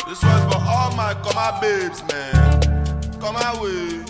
This one's for all my comma babes, man. Come away.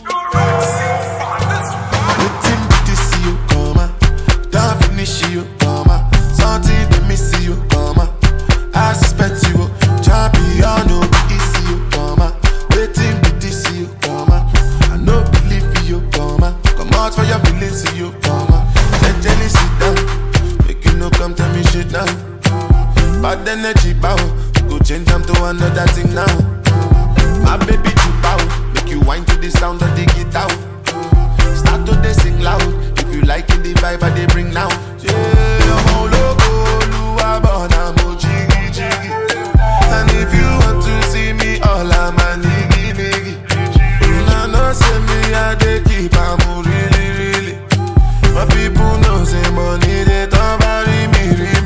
Waiting to see you, comma. Don't finish you, comma. Something to miss you, comma. I suspect you, champion, no be easy, you, comma. Waiting to see you, comma. I no believe you, comma. Come out for your feelings, you, comma. Gently sit down, make you no come tell me shit now. Bad energy bow, go change them to another thing now. My baby too bow, make you whine to the sound of the guitar. Start to they sing loud, if you like it the vibe I they bring now. Yeah, I'm all loco, luabona mo jiggy jiggy. And if you want to see me, all I'm a niggy niggy. I know say me I they keep I'm really really. My people know say money they don't bury me.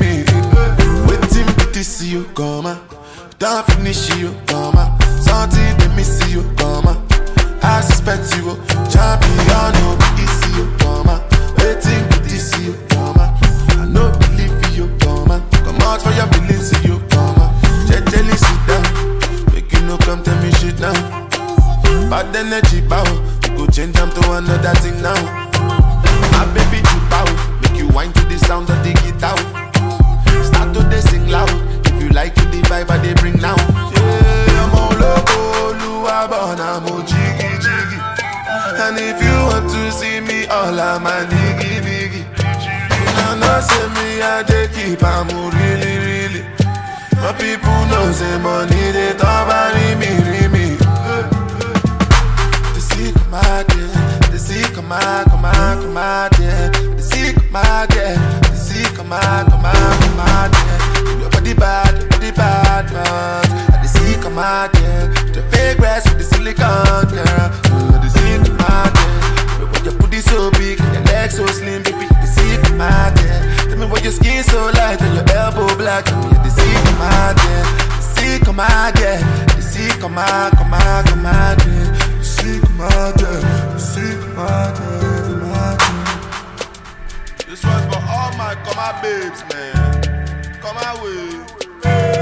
Waiting to see you, comma. Don't finish you, comma. Something they miss you, comma. I suspect you, champion, no be easy, you, comma. Waiting to see you, comma. I no believe you, comma. Come out for your feelings, you, comma. Gently sit down, make you no come tell me shit now. Bad energy bow, go change them to another thing now. My baby too bow, make you whine to the sound of the guitar. Start to they sing loud, if you like it the vibe I they bring now. Yeah, I'm all loco, luabona mo jiggy jiggy. And if you want to see me, all I'm a niggy niggy. I know say me I they keep I'm really really. My people know say money they don't bury me. The sick my dear, the sick my dear, the sick my dear, the sick my dear. Your body bad man. The sick my dear, the fake breast with the silicone girl. The sick my dear, but your booty so big and your legs so slim, baby. The sick my dear, tell me why your skin so light and your elbow black. The sick my dear, the sick my dear, the sick my dear, the sick my dear, the sick my dear, my dear. This one's for all my comma babes, man. Come away.